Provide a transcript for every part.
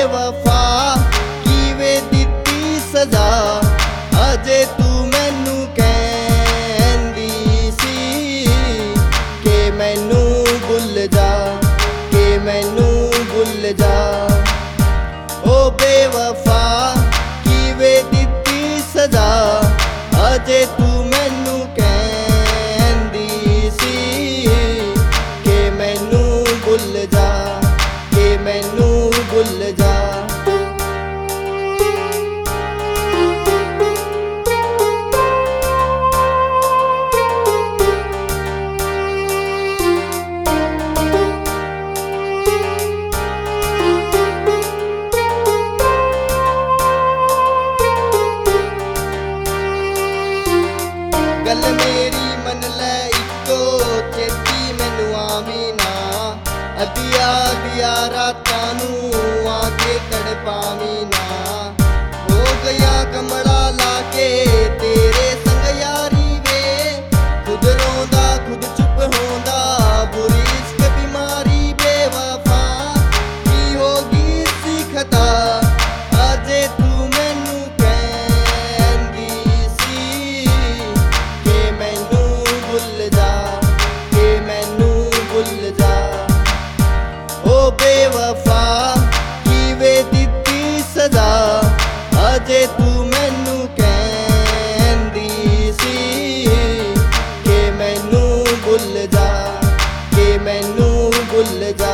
ਬੇਵਫਾ ਕਿਵੇਂ ਦਿੱਤੀ ਸਜ਼ਾ ਅਜੇ ਤੂੰ ਮੈਨੂੰ ਕਹਿੰਦੀ ਸੀ ਕਿ ਮੈਨੂੰ ਭੁੱਲ ਜਾ, ਕਿ ਮੈਨੂੰ ਭੁੱਲ ਜਾ। ਓ ਬੇਵਫਾ ਕਿਵੇਂ ਦਿੱਤੀ ਸਜ਼ਾ ਅਜੇ ਤੂੰ ਮੈਨੂੰ ਕਹਿੰਦੀ ਸੀ ਕਿ ਮੈਨੂੰ ਭੁੱਲ ਜਾ, ਕਿ ਮੈਨੂੰ ਭੁੱਲ ਜਾ। ਗੱਲ ਮੇਰੀ ਮੰਨ ਲੈ ਇੱਕੋ ਚੇਤੀ ਮੈਨੂੰ ਆਵੀਂ ਨਾ, ਅੱਧੀਆਂ ਅੱਧੀਆਂ ਰਾਤਾਂ ਨੂੰ ਆ ਕੇ ਤੜਪਾਵੀਂ ਨਾ। ਹੋ ਗਿਆ ਕਮਲਾ ਲਾ ਕੇ ਤੇਰੇ ਸੰਗ ਯਾਰੀ ਵੇ, ਖੁਦ ਰੋਂਦਾ ਖੁਦ ਚੁੱਪ ਹੋਂਦਾ ਬੁਰੀ ਇਸ਼ਕ ਬਿਮਾਰੀ। ਬੇਵਫਾ ਕੀ ਹੋ ਗਈ ਸੀ ਖਤਾ ਅਜੇ ਤੂੰ ਮੈਨੂੰ ਕਹਿੰਦੀ ਸੀ ਕਿ ਮੈਨੂੰ ਭੁੱਲ ਜਾ, ਕਿ ਮੈਨੂੰ ਭੁੱਲ ਜਾ। ਓ ਬੇਵਫਾ ਕਿਵੇਂ ਦਿੱਤੀ ਸਜ਼ਾ ਅਜੇ ਤੂੰ ਮੈਨੂੰ ਕਹਿੰਦੀ ਸੀ ਕਿ ਮੈਨੂੰ ਭੁੱਲ ਜਾ, ਕਿ ਮੈਨੂੰ ਭੁੱਲ ਜਾ।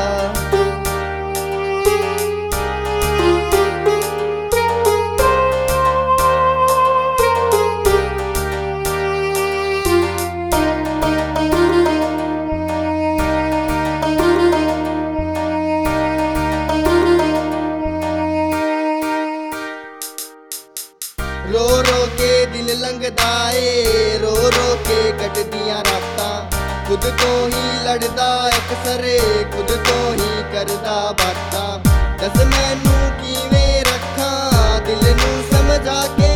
ਰੋ ਰੋ ਕੇ ਦਿਲ ਲੰਘਦਾ ਏ, ਰੋ ਰੋ ਕੇ ਕੱਟਦੀਆਂ ਰਾਤਾਂ। ਖੁਦ ਤੋਂ ਹੀ ਲੜਦਾ ਅਕਸਰ, ਖੁਦ ਤੋਂ ਹੀ ਕਰਦਾ ਬਾਤਾਂ। ਦੱਸ ਮੈਨੂੰ ਕਿਵੇਂ ਰੱਖਾਂ ਦਿਲ ਨੂੰ ਸਮਝਾ ਕੇ